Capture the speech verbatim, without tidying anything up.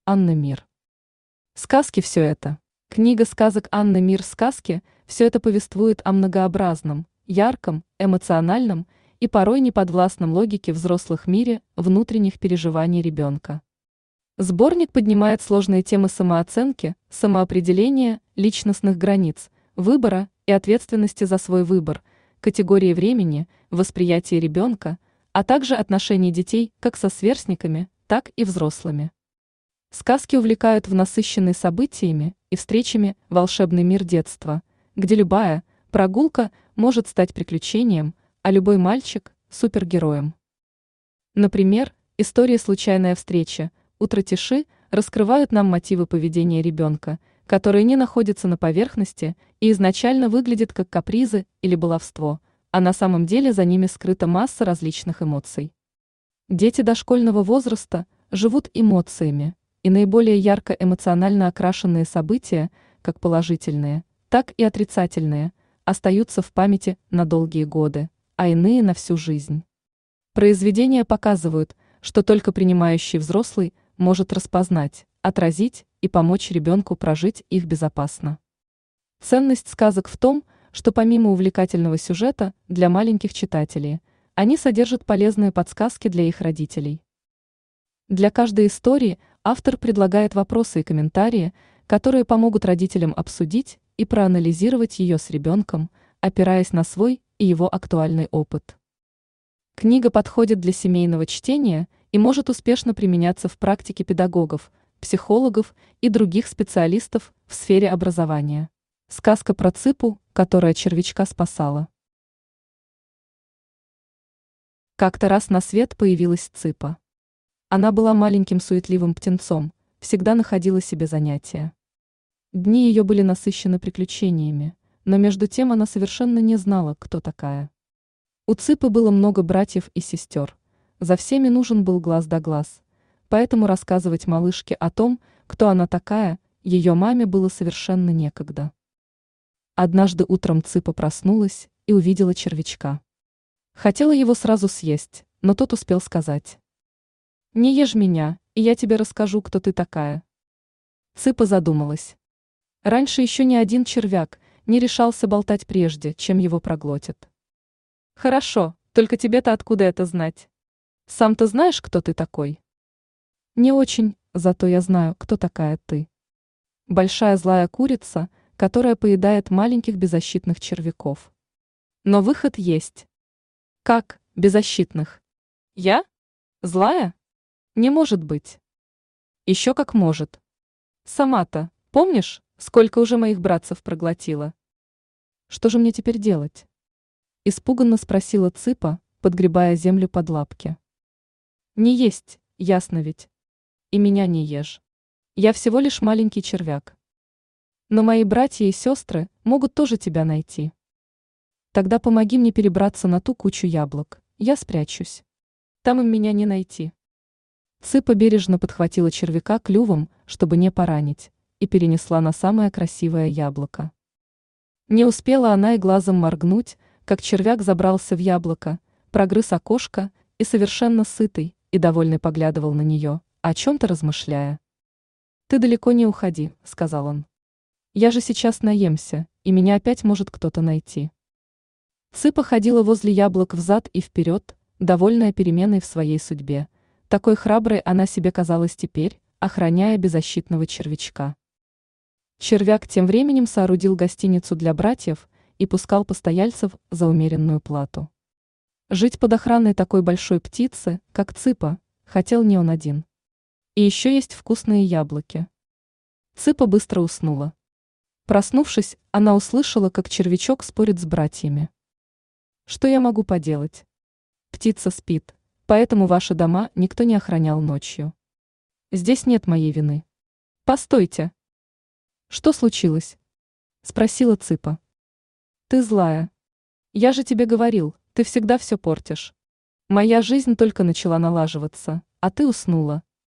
Анны Мир. Сказки все это. Книга сказок Анны Мир «Сказки» все это повествует о многообразном, ярком, эмоциональном и порой неподвластном логике взрослых мире внутренних переживаний ребенка. Сборник поднимает сложные темы самооценки, самоопределения, личностных границ, выбора и ответственности за свой выбор, категории времени, восприятия ребенка, а также отношений детей как со сверстниками, так и взрослыми. Сказки увлекают в насыщенный событиями и встречами волшебный мир детства, где любая прогулка может стать приключением, а любой мальчик – супергероем. Например, история «Случайная встреча», «Утро тиши» раскрывают нам мотивы поведения ребенка, которые не находятся на поверхности и изначально выглядят как капризы или баловство, а на самом деле за ними скрыта масса различных эмоций. Дети дошкольного возраста живут эмоциями, и наиболее ярко эмоционально окрашенные события, как положительные, так и отрицательные, остаются в памяти на долгие годы, а иные на всю жизнь. Произведения показывают, что только принимающий взрослый может распознать, отразить и помочь ребенку прожить их безопасно. Ценность сказок в том, что помимо увлекательного сюжета для маленьких читателей, они содержат полезные подсказки для их родителей. Для каждой истории автор предлагает вопросы и комментарии, которые помогут родителям обсудить и проанализировать ее с ребенком, опираясь на свой и его актуальный опыт. Книга подходит для семейного чтения и может успешно применяться в практике педагогов, психологов и других специалистов в сфере образования. Сказка про цыпу, которая червячка спасала. Как-то раз на свет появилась цыпа. Она была маленьким суетливым птенцом, всегда находила себе занятия. Дни ее были насыщены приключениями, но между тем она совершенно не знала, кто такая. У цыпы было много братьев и сестер, за всеми нужен был глаз да глаз, поэтому рассказывать малышке о том, кто она такая, ее маме было совершенно некогда. Однажды утром цыпа проснулась и увидела червячка. Хотела его сразу съесть, но тот успел сказать: «Не ешь меня, и я тебе расскажу, кто ты такая». Цыпа задумалась. Раньше еще ни один червяк не решался болтать прежде, чем его проглотят. «Хорошо, только тебе-то откуда это знать? Сам-то знаешь, кто ты такой?» «Не очень, зато я знаю, кто такая ты. Большая злая курица, которая поедает маленьких беззащитных червяков. Но выход есть». «Как, беззащитных? Я? Злая? Не может быть». «Еще как может. Сама-то, помнишь, сколько уже моих братцев проглотила?» «Что же мне теперь делать?» Испуганно спросила цыпа, подгребая землю под лапки. «Не есть, ясно ведь. И меня не ешь. Я всего лишь маленький червяк. Но мои братья и сестры могут тоже тебя найти. Тогда помоги мне перебраться на ту кучу яблок, я спрячусь. Там им меня не найти». Цыпа бережно подхватила червяка клювом, чтобы не поранить, и перенесла на самое красивое яблоко. Не успела она и глазом моргнуть, как червяк забрался в яблоко, прогрыз окошко и совершенно сытый и довольный поглядывал на нее, о чем-то размышляя. «Ты далеко не уходи», — сказал он. «Я же сейчас наемся, и меня опять может кто-то найти». Цыпа ходила возле яблок взад и вперед, довольная переменой в своей судьбе. Такой храброй она себе казалась теперь, охраняя беззащитного червячка. Червяк тем временем соорудил гостиницу для братьев и пускал постояльцев за умеренную плату. Жить под охраной такой большой птицы, как цыпа, хотел не он один. И еще есть вкусные яблоки. Цыпа быстро уснула. Проснувшись, она услышала, как червячок спорит с братьями. «Что я могу поделать? Птица спит, поэтому ваши дома никто не охранял ночью. Здесь нет моей вины». «Постойте!» «Что случилось?» – спросила цыпа. «Ты злая. Я же тебе говорил, ты всегда все портишь. Моя жизнь только начала налаживаться, а ты уснула.